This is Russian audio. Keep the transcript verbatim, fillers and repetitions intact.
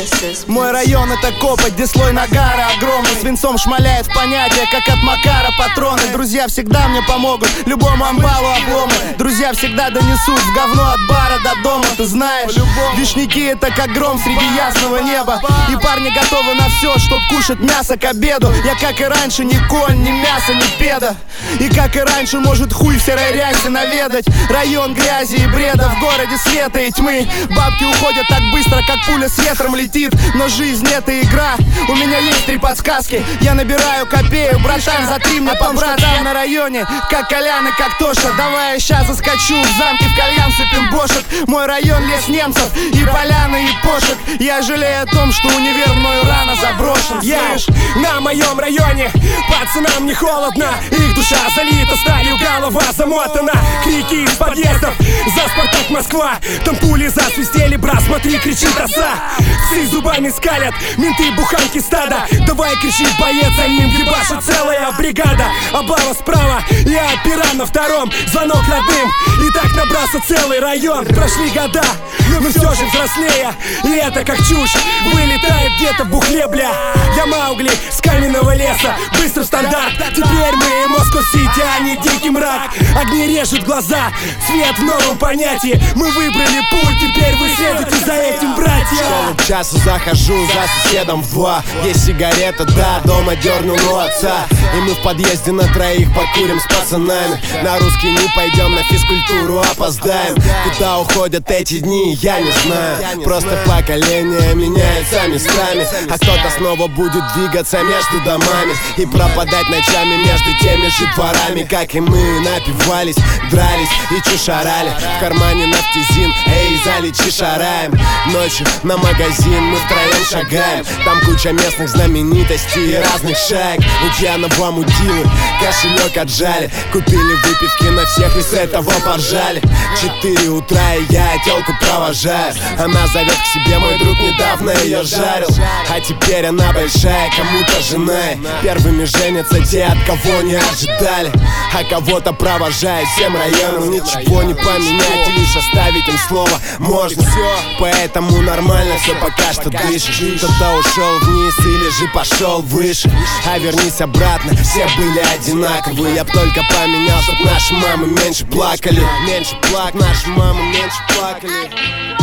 Мой район — это Копоть, где слой нагара огромный. Свинцом шмаляет в понятие, как от Макара патроны. Друзья всегда мне помогут, любому амбалу обломы. Друзья всегда донесут в говно от бара до дома. Ты знаешь, вишняки — это как гром среди ясного неба. И парни готовы на все, чтоб кушать мясо к обеду. Я, как и раньше, ни конь, ни мясо, ни педа. И как и раньше, может хуй в серой рясе наведать. Район грязи и бреда, в городе света и тьмы. Бабки уходят так быстро, как пуля с ветром летит. Но жизнь — это игра, у меня есть три подсказки. Я набираю копеек, братан, за три мне по-братски. Там на районе, как Колян и как Тоша. Давай я ща заскочу в замке, в кальян сыпем бошек. Мой район — лес немцев и поляны, и пошек. Я жалею о том, что универ мною рано заброшен. Я на моем районе пацанам не холодно. Их душа залита сталью, голова замотана. Крики из подъездов, за Спартак Москва. Там пули засвистели, брат, смотри, кричит оса. Все зубами скалят, менты буханки стада. Давай, кричит боец, за ним ебашит целая бригада. Облава справа, я пера на втором. Звонок родным, и так набрался целый район. Прошли года, но все же взрослея. И это как чушь, вылетает где-то в бухле, бля. Я Маугли с каменного леса, быстро стандарт. Теперь мы Москва-Сити, а не дикий мрак. Огни режут глаза, свет в новом понятии. Мы выбрали путь, теперь вы следуете за этим, братья. В школу к часу захожу, за соседом в два. Есть сигарета, да, дома дернул у отца. И мы в подъезде на троих покурим с пацанами. На русский не пойдем, на физкультуру опоздаем. Куда уходят эти дни, я не знаю. Просто поколение меняется местами. А кто-то снова будет двигаться между домами и пропадать ночами между теми же дворами. Как и мы, напивались, дрались и чушарали. В кармане нафтизин, эй, залечи шараем. Ночью на магазин мы втроем шагаем. Там куча местных знаменитостей и разных шаек. Лукьянова мудилы, кошелек отжали. Купили выпивки на всех и с этого поржали. Четыре утра и я тёлку провожаю. Она зовет к себе, мой друг недавно ее жарил. А теперь она большая, кому-то жена. Первыми женятся те, от кого не ожидали. А кого-то провожает всем районам. Ничего не поменять и лишь оставить им слово можно. Поэтому нормально все пока что дышишь. Кто-то ушел вниз или же пошел выше. А вернись обратно, все были одинаковые. Я б только поменял, чтоб наши мамы меньше плакали. Меньше плак, наши мамы меньше плакали.